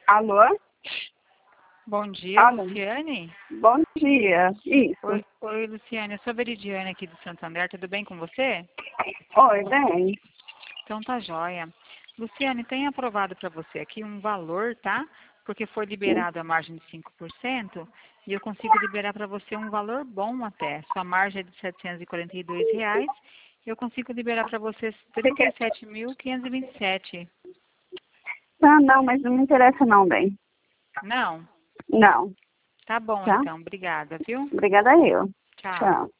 Alô? Bom dia, Alô? Luciane. Bom dia. Isso. Oi, Luciane. Eu sou a Veridiane aqui do Santander. Tudo bem com você? Oi, bem. Então tá jóia. Luciane, tem aprovado para você aqui um valor, tá? Porque foi liberado a margem de 5% e eu consigo liberar para você um valor bom até. Sua margem é de R$ 742. Eu consigo liberar para você Você quer? 37.527. Ah, não, mas não me interessa não, bem. Não? Não, Tá bom tá? então. Obrigada, viu? Obrigada eu. Tchau. Tchau.